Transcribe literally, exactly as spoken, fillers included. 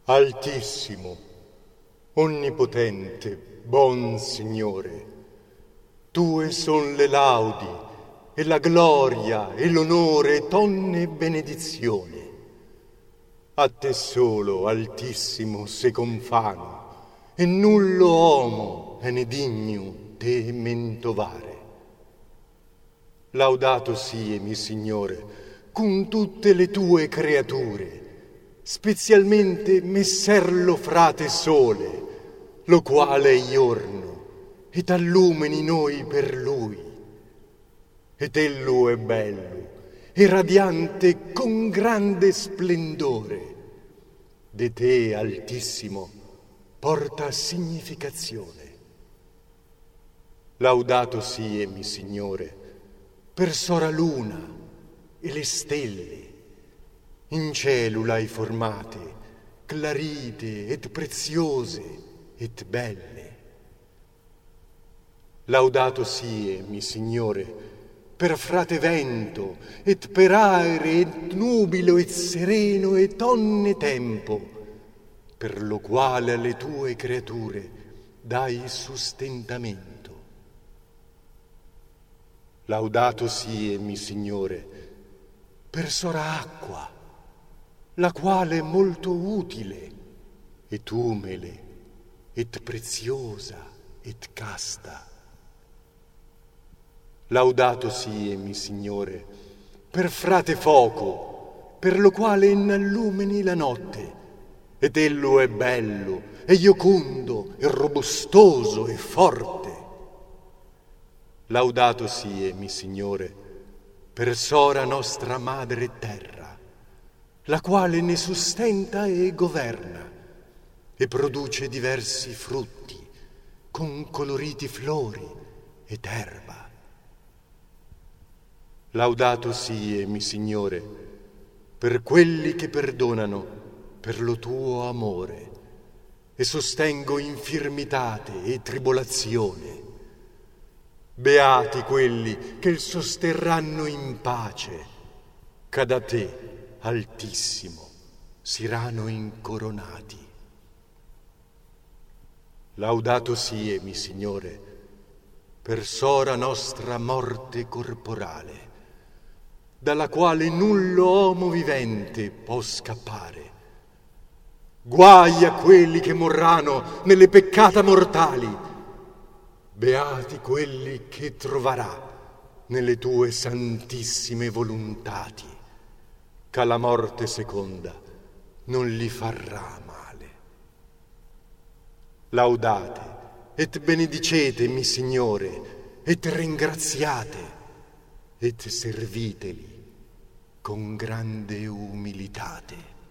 Altissimo, onnipotente, buon Signore, tue son le laudi e la gloria e l'onore e tonne benedizione. A te solo, Altissimo, se confano, e nullo uomo è ne digno te mentovare. Laudato siemi, Signore, con tutte le tue creature, specialmente messer lo frate sole, lo quale è giorno, ed allumeni noi per lui. Ed ello è bello, e radiante con grande splendore. De te, Altissimo, porta significazione. Laudato siemi, Signore, per sora luna e le stelle. In cielo l'hai formate, clarite ed preziose ed belle. Laudato siemi, Signore, per frate vento, et per aere, et nubilo, et sereno, et onne tempo, per lo quale alle tue creature dai sustentamento. Laudato siemi, Signore, per sora acqua, la quale è molto utile, et umile, et preziosa, et casta. Laudato siemi, Signore, per frate fuoco, per lo quale innallumeni la notte, ed ello è bello, e iocondo, e robustoso, e forte. Laudato siemi, Signore, per sora nostra madre terra, la quale ne sustenta e governa, e produce diversi frutti, con coloriti flori ed erba. Laudato siemi, Signore, per quelli che perdonano per lo tuo amore, e sostengo infirmitate e tribolazione. Beati quelli che il sosterranno in pace, che da te, Altissimo, siranno incoronati. Laudato siemi, Signore, per sora nostra morte corporale, dalla quale nullo uomo vivente può scappare. Guai a quelli che morranno nelle peccata mortali. Beati quelli che trovarà nelle tue santissime volontati, che la morte seconda non li farà male. Laudate et benedicetemi, Signore, et ringraziate, et serviteli con grande umilitate.